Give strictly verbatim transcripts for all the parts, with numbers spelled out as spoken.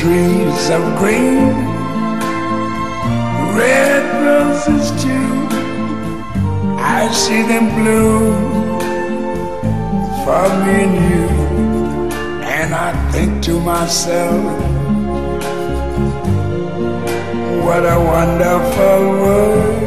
trees of green, red roses too. I see them bloom for me and you, and I think to myself, what a wonderful world.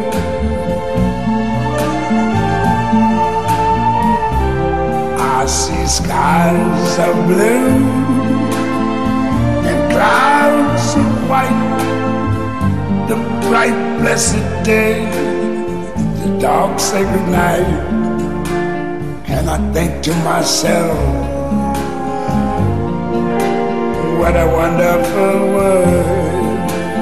I see skies of blue and clouds of white, the bright blessed day, the dark sacred night, and I think to myself, what a wonderful world.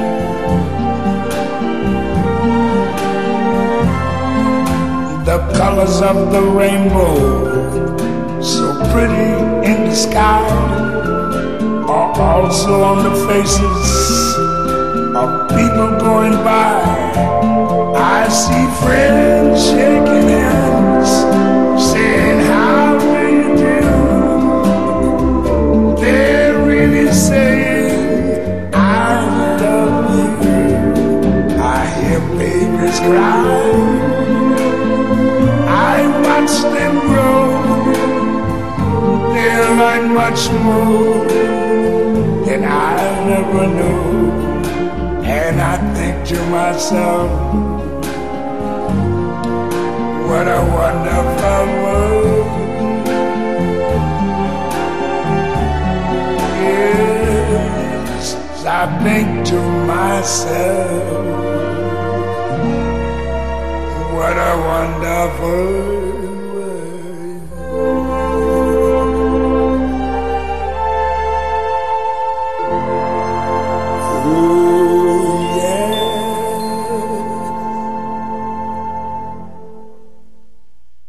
The colors of the rainbow, so pretty in the sky, are also on the faces of people going by. I see friends shaking hands, saying, how do you do? They're really saying, I love you. I hear babies cry, I watch them grow. They're like much more than I never knew. And I think to myself, what a wonderful world. Yes, I think to myself, what a wonderful world.